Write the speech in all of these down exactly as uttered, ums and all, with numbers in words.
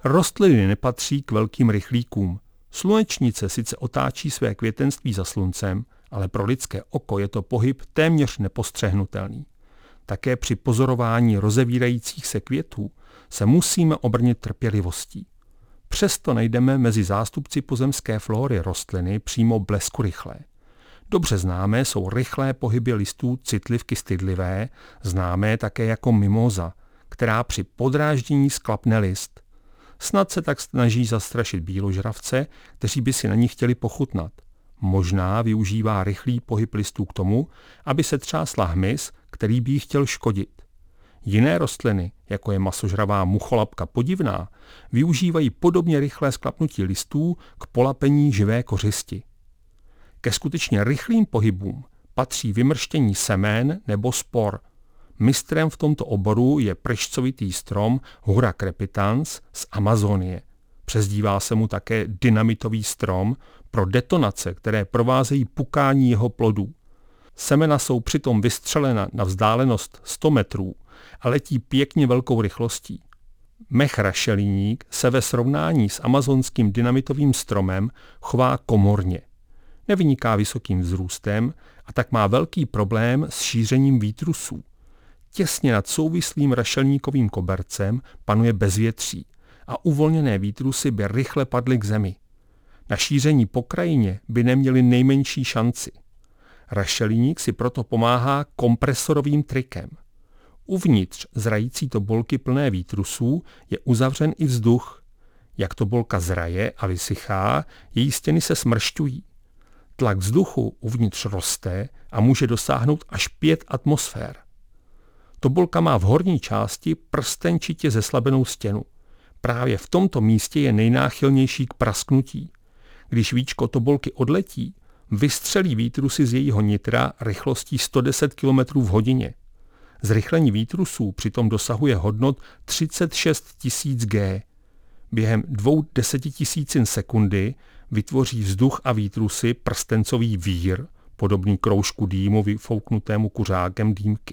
Rostliny nepatří k velkým rychlíkům. Slunečnice sice otáčí své květenství za sluncem, ale pro lidské oko je to pohyb téměř nepostřehnutelný. Také při pozorování rozevírajících se květů se musíme obrnit trpělivostí. Přesto najdeme mezi zástupci pozemské flóry rostliny přímo bleskurychlé. Dobře známé jsou rychlé pohyby listů citlivky stydlivé, známé také jako mimoza, která při podráždění sklapne list. Snad se tak snaží zastrašit býložravce, kteří by si na ní chtěli pochutnat. Možná využívá rychlý pohyb listů k tomu, aby se třásla hmyz, který by jí chtěl škodit. Jiné rostliny, jako je masožravá mucholapka podivná, využívají podobně rychlé sklapnutí listů k polapení živé kořisti. Ke skutečně rychlým pohybům patří vymrštění semen nebo spor. Mistrem v tomto oboru je pryšcovitý strom Hura crepitans z Amazonie. Přezdívá se mu také dynamitový strom pro detonace, které provázejí pukání jeho plodů. Semena jsou přitom vystřelena na vzdálenost sto metrů a letí pěkně velkou rychlostí. Mech rašeliník se ve srovnání s amazonským dynamitovým stromem chová komorně. Nevyniká vysokým vzrůstem a tak má velký problém s šířením výtrusů. Těsně nad souvislým rašelníkovým kobercem panuje bezvětří a uvolněné výtrusy by rychle padly k zemi. Na šíření po krajině by neměli nejmenší šanci. Rašelník si proto pomáhá kompresorovým trikem. Uvnitř zrající tobolky plné výtrusů je uzavřen i vzduch. Jak tobolka zraje a vysychá, její stěny se smršťují. Tlak vzduchu uvnitř roste a může dosáhnout až pět atmosfér. Tobolka má v horní části prstenčitě zeslabenou stěnu. Právě v tomto místě je nejnáchylnější k prasknutí. Když víčko tobolky odletí, vystřelí výtrusy z jejího nitra rychlostí sto deset kilometrů v hodině. Zrychlení výtrusů přitom dosahuje hodnot třicet šest tisíc G. Během dvou desetitisícin sekundy vytvoří vzduch a výtrusy prstencový vír, podobný kroužku dýmu vyfouknutému kuřákem dýmky.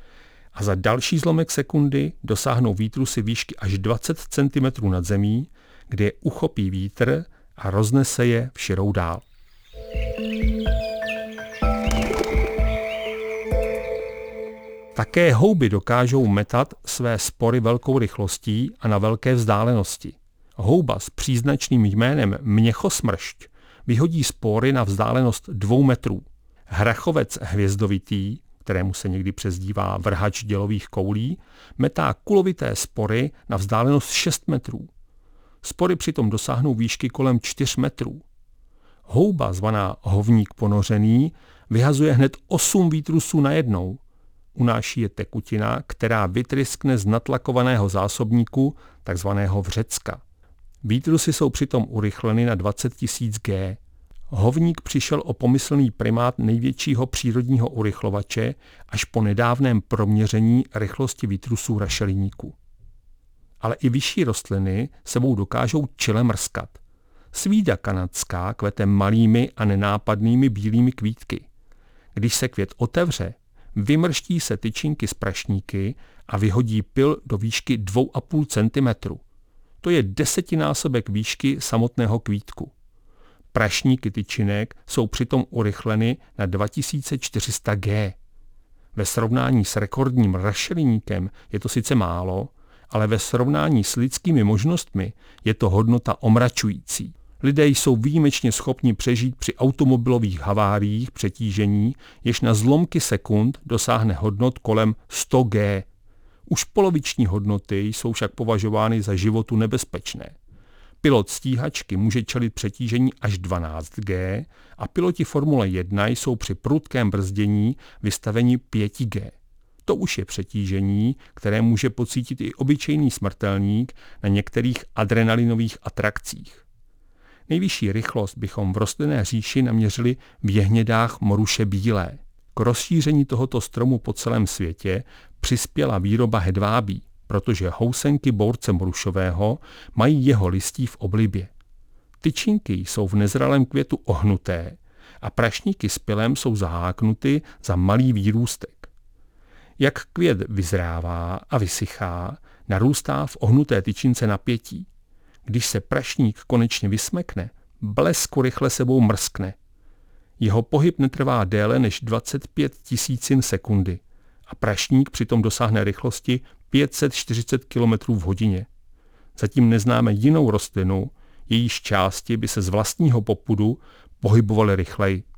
A za další zlomek sekundy dosáhnou výtrusy výšky až dvacet centimetrů nad zemí, kde je uchopí vítr a roznese je v širou dál. Také houby dokážou metat své spory velkou rychlostí a na velké vzdálenosti. Houba s příznačným jménem měchosmršť vyhodí spory na vzdálenost dvou metrů. Hrachovec hvězdovitý, kterému se někdy přezdívá vrhač dělových koulí, metá kulovité spory na vzdálenost šest metrů. Spory přitom dosáhnou výšky kolem čtyř metrů. Houba, zvaná hovník ponořený, vyhazuje hned osm výtrusů najednou. Unáší je tekutina, která vytryskne z natlakovaného zásobníku, takzvaného vřecka. Výtrusy jsou přitom urychleny na dvacet tisíc G. Hovník přišel o pomyslný primát největšího přírodního urychlovače až po nedávném proměření rychlosti výtrusů rašeliníku. Ale i vyšší rostliny sebou dokážou čile mrskat. Svída kanadská kvete malými a nenápadnými bílými kvítky. Když se květ otevře, vymrští se tyčinky z prašníky a vyhodí pyl do výšky dva a půl centimetru. To je desetinásobek výšky samotného kvítku. Prašníky tyčinek jsou přitom urychleny na dva tisíce čtyři sta G. Ve srovnání s rekordním rašeliníkem je to sice málo, ale ve srovnání s lidskými možnostmi je to hodnota omračující. Lidé jsou výjimečně schopni přežít při automobilových haváriích přetížení, jež na zlomky sekund dosáhne hodnot kolem sto G. Už poloviční hodnoty jsou však považovány za životu nebezpečné. Pilot stíhačky může čelit přetížení až dvanáct G a piloti Formule jedna jsou při prudkém brzdění vystaveni pět G. To už je přetížení, které může pocítit i obyčejný smrtelník na některých adrenalinových atrakcích. Nejvyšší rychlost bychom v rostlinné říši naměřili v jehnědách moruše bílé. K rozšíření tohoto stromu po celém světě přispěla výroba hedvábí, protože housenky bource morušového mají jeho listí v oblibě. Tyčinky jsou v nezralém květu ohnuté a prašníky s pylem jsou zaháknuty za malý výrůstek. Jak květ vyzrává a vysychá, narůstá v ohnuté tyčince napětí. Když se prašník konečně vysmekne, blesku rychle sebou mrskne. Jeho pohyb netrvá déle než dvacet pět tisícin sekundy a prašník přitom dosáhne rychlosti pět set čtyřicet kilometrů v hodině. Zatím neznáme jinou rostlinu, jejíž části by se z vlastního popudu pohybovaly rychleji.